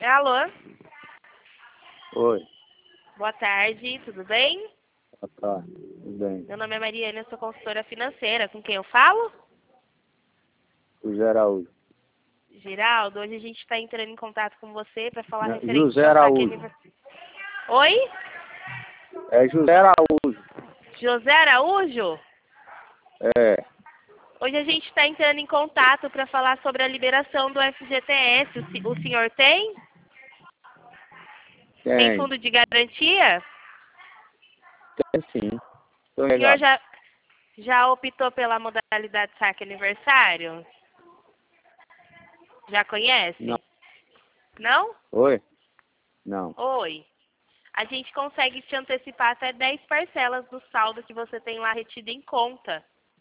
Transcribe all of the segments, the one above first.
Alô? Oi. Boa tarde, tudo bem? Boa tarde. Tudo bem? Meu nome é Mariana, eu sou consultora financeira. Com quem eu falo? José Araújo. Geraldo, hoje a gente está entrando em contato com você para falar Não, referente José ao saque Araújo. aniversário. Oi? É José Araújo. José Araújo? É. Hoje a gente está entrando em contato para falar sobre a liberação do FGTS. O senhor tem? Tem Tem. fundo de garantia? Tem sim. Tô O senhor ligado. já optou pela modalidade saque aniversário? Já conhece? Não. Não? Oi? Não. Oi. A gente consegue te antecipar até 10 parcelas do saldo que você tem lá retido em conta.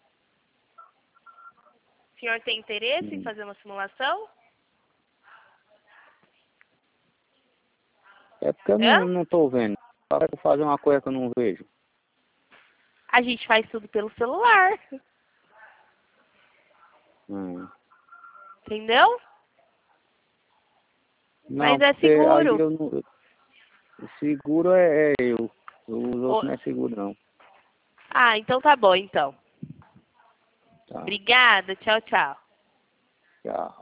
O senhor tem interesse em fazer uma simulação? É porque eu Hã? não tô vendo. Para fazer uma coisa que eu não vejo. A gente faz tudo pelo celular. Hum. Entendeu? Não, Mas é porque aí seguro. eu não. O seguro é eu. Os outros O- não é seguro não. Ah, então tá bom, então. Tá. Obrigada. Tchau, tchau. Tchau.